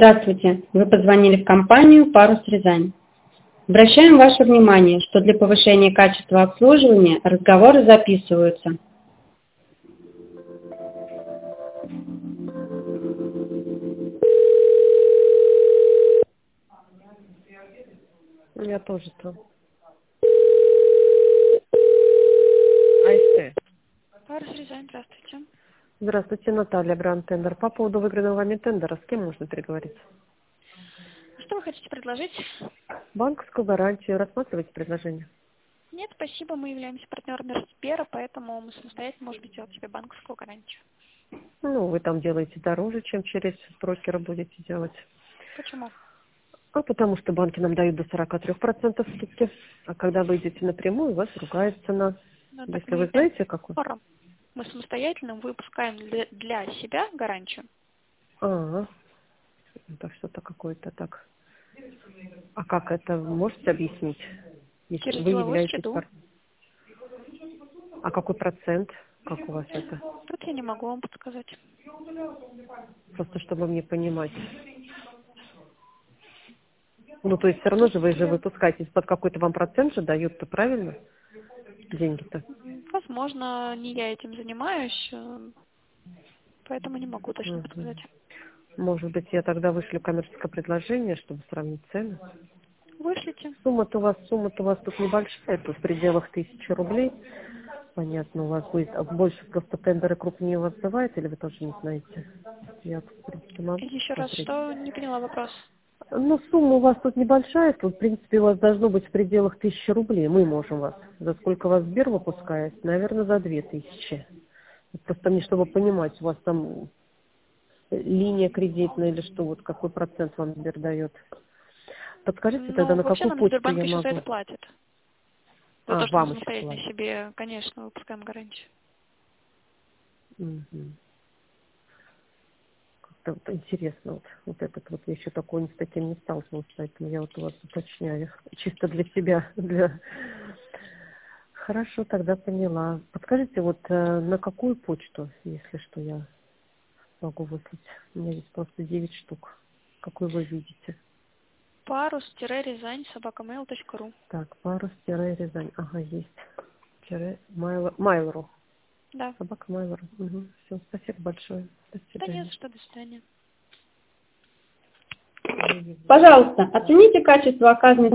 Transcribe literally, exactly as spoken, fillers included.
Здравствуйте, вы позвонили в компанию «Парус Рязань». Обращаем ваше внимание, что для повышения качества обслуживания разговоры записываются. Я тоже там. АСТ. Парус Рязань, здравствуйте. Здравствуйте, Наталья, Гранд-тендер. По поводу выигранного вами тендера, с кем можно переговорить? Что вы хотите предложить? Банковскую гарантию. Рассматриваете предложение? Нет, спасибо, мы являемся партнерами Сбера, поэтому мы самостоятельно можем сделать себе банковскую гарантию. Ну, вы там делаете дороже, чем через брокера будете делать. Почему? А потому что банки нам дают до сорок три процента скидки. А когда вы идете напрямую, у вас другая цена. Ну, так Если мы вы являемся знаете, какой? партнером. Мы самостоятельно выпускаем для, для себя гарантию. А, это что-то какое-то так. А как это, вы можете объяснить? Если Через вы деловую являетесь среду. партнером. А какой процент? Как у вас это? Тут я не могу вам подсказать. Просто чтобы мне понимать. Ну, то есть все равно же вы же выпускаете под какой-то вам процент же дают-то, правильно? Деньги-то. Возможно, не я этим занимаюсь, э, поэтому не могу точно Угу. подсказать. Может быть, я тогда вышлю коммерческое предложение, чтобы сравнить цены. Вышлите. Сумма-то у вас, сумма-то у вас тут небольшая, тут в пределах тысячи рублей. Понятно, у вас будет, а больше просто тендеры крупнее у вас бывает, или вы тоже не знаете? Я, в принципе, могу Еще раз, посмотреть. что? Не поняла вопрос. Ну, сумма у вас тут небольшая, тут, в принципе, у вас должно быть в пределах тысячи рублей. Мы можем вас. За сколько вас Сбер выпускает? Наверное, за две тысячи. Просто мне, чтобы понимать, у вас там линия кредитная или что, вот какой процент вам Сбер дает. Подскажите тогда, Ну, на вообще какую нам почту Сбербанк я еще за это могу? платит. За А, то, что мы вам еще самостоятельно платят. себе, конечно, выпускаем гарантию. Мгм. Как-то вот интересно, вот, вот этот вот, я еще такой ни с таким не сталкивалась, поэтому я вот у вас уточняю. Чисто для себя, для... Хорошо, тогда поняла. Подскажите, вот э, на какую почту, если что, я могу выслать? У меня здесь просто девять штук. Какой вы видите? Парус-Рязань собака мейл точка ру. Так, парус-рязань. Ага, есть. Тире Mail.ru. Да. Собака Mail.ru. Угу. Все, спасибо большое. До Да не за свидания. что, до свидания. Пожалуйста, оцените качество оказанной